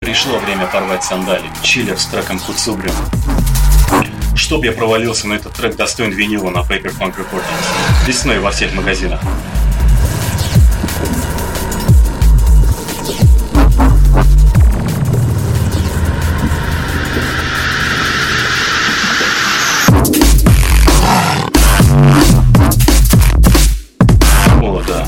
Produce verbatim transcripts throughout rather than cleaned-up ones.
Пришло время порвать сандали. Чиллер с треком Куцубрин. Чтоб я провалился, но этот трек достоин винила на Paper Funk Recordings. Весной во всех магазинах. О, да.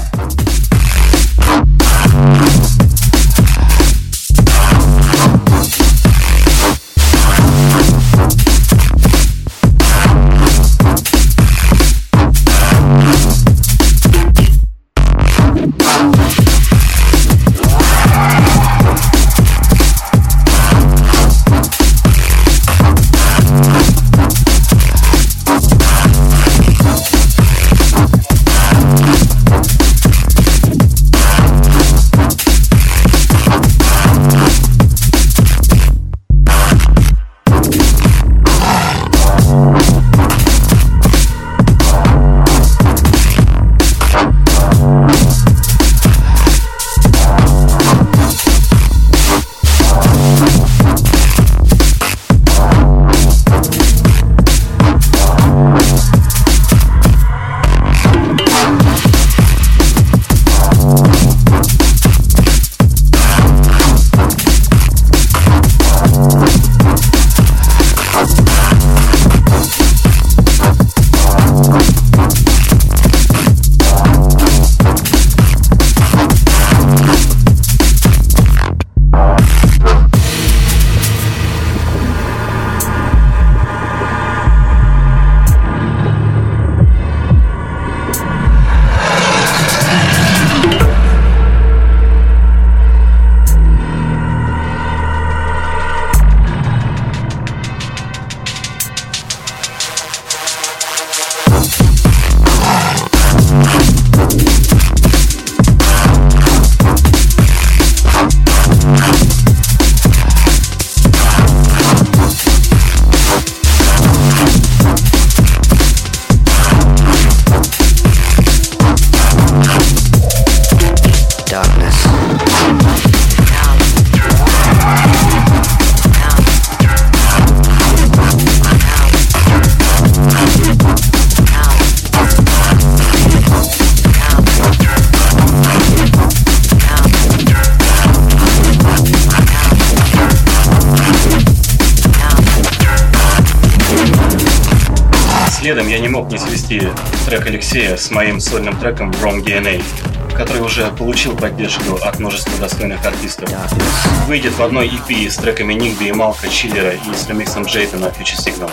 Следом я не мог не свести трек Алексея с моим сольным треком Wrong ди эн эй, который уже получил поддержку от множества достойных артистов. Выйдет в одной и пи с треками Нигби и Малка, Чиллера и с ремиксом Джейта на Future Signal.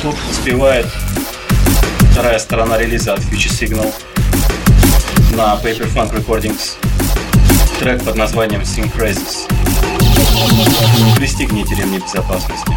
тут успевает вторая сторона релиза от Future Signal на Paper Funk Recordings, трек под названием Syncrasis. Пристегните ремни безопасности.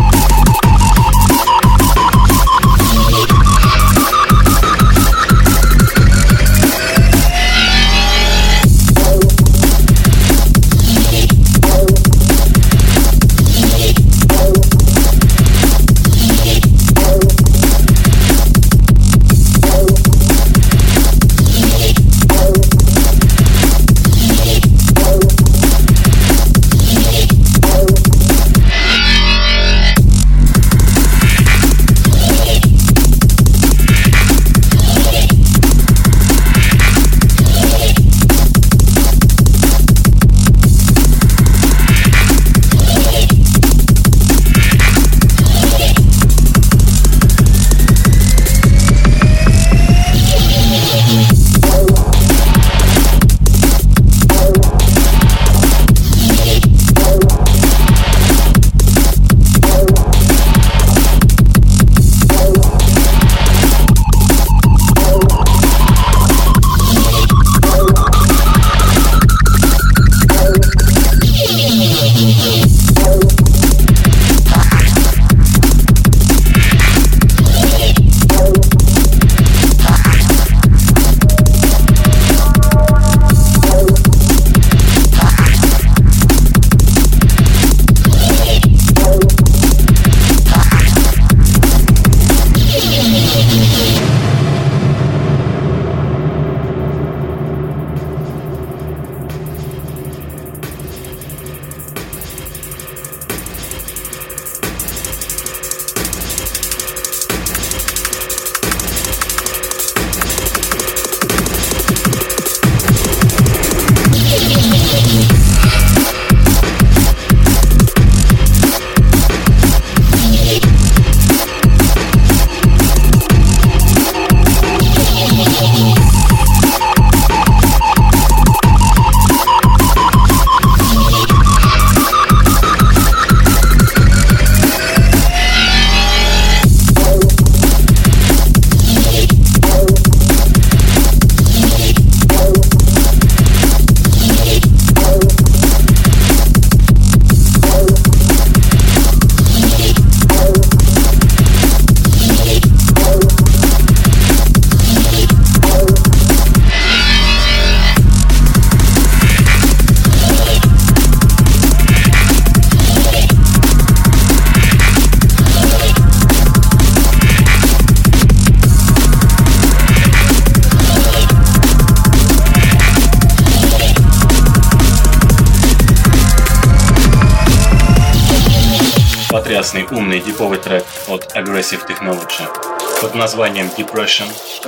Потрясный, умный, диповый трек от Aggressive Technology под названием Depression.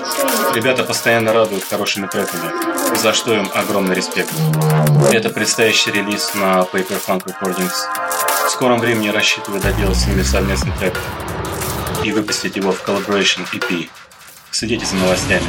Ребята постоянно радуют хорошими треками, за что им огромный респект. Это предстоящий релиз на Paper Funk Recordings. В скором времени рассчитываю доделать с ними совместный трек и выпустить его в Collaboration и пи. Следите за новостями.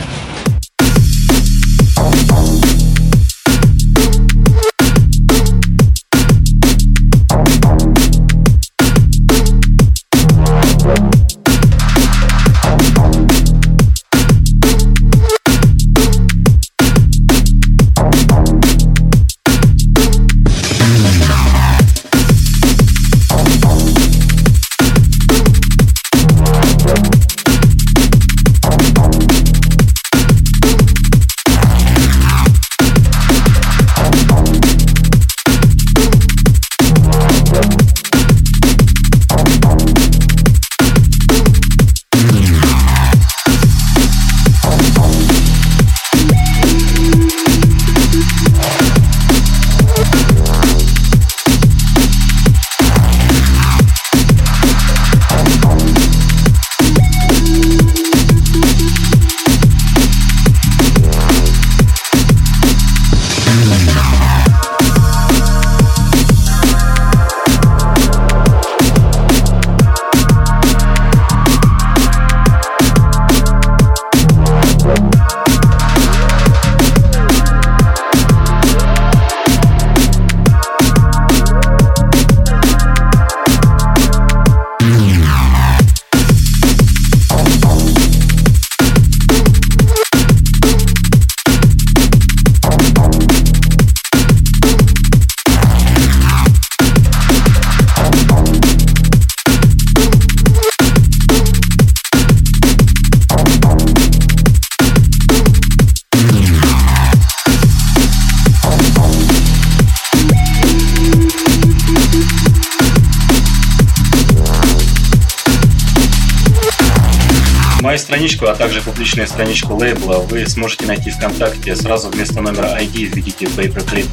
Мою страничку, а также публичную страничку лейбла вы сможете найти ВКонтакте. Сразу вместо номера ай ди введите Paperclip.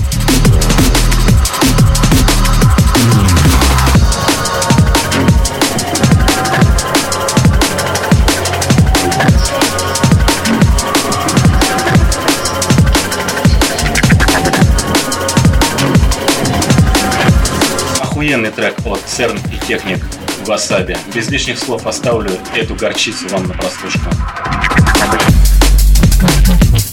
Охуенный трек от Церн и Техник Wasabi. Без лишних слов оставлю эту горчицу вам на прослушку.